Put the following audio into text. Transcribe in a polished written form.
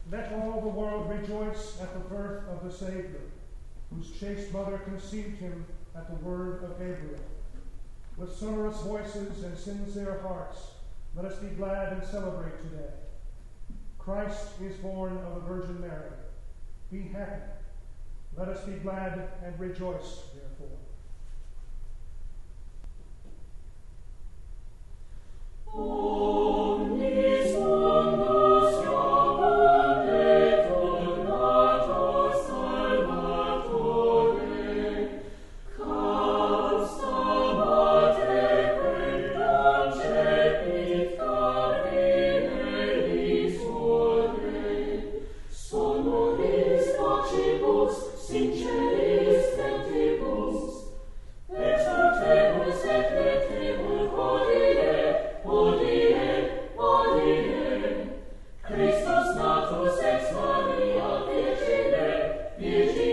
Let all the world rejoice at the birth of the Savior, whose chaste mother conceived him at the word of Gabriel. With sonorous voices and sincere hearts, let us be glad and celebrate today. Christ is born of the Virgin Mary. Be happy. Let us be glad and rejoice, therefore. Omnis mundus iovunde tornator Salvatore, casta mate quindam cepit carine sole, sonoris vocibus sinceris tempibus, et ultemus et vetribus hodie, Christus natus ex Maria Virgine